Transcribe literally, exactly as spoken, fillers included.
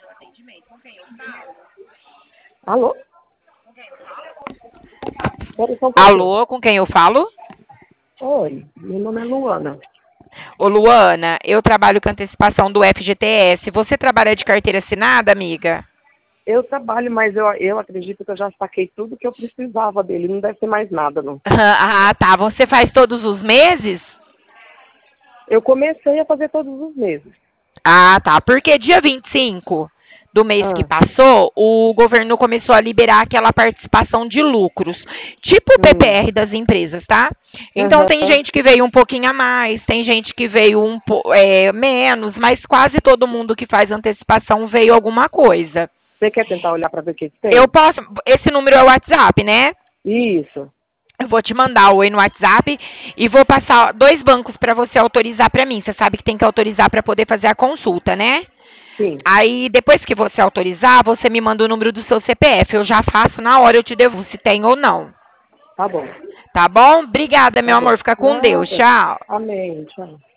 Alô? Pera só um pouquinho. Alô, com quem eu falo? Oi, meu nome é Luana. Ô, Luana, eu trabalho com antecipação do F G T S. Você trabalha de carteira assinada, amiga? Eu trabalho, mas eu, eu acredito que eu já saquei tudo que eu precisava dele. Não deve ter mais nada, não. Ah, tá. Você faz todos os meses? Eu comecei a fazer todos os meses. Ah, tá. Porque dia vinte e cinco do mês que Ah, passou, o governo começou a liberar aquela participação de lucros, tipo o hum, P P R das empresas, tá? Então tem aham. gente que veio um pouquinho a mais, tem gente que veio um po- é, menos, mas quase todo mundo que faz antecipação veio alguma coisa. Você quer tentar olhar para ver o que que Eu tem? posso. Esse número é o WhatsApp, né? Isso. Eu vou te mandar o oi no WhatsApp e vou passar dois bancos para você autorizar para mim. Você sabe que tem que autorizar para poder fazer a consulta, né? Sim. Aí, depois que você autorizar, você me manda o número do seu C P F. Eu já faço na hora, eu te devolvo se tem ou não. Tá bom. Tá bom? Obrigada, Tá meu amor. bom. Fica com Deus. Nada. Tchau. Amém. Tchau.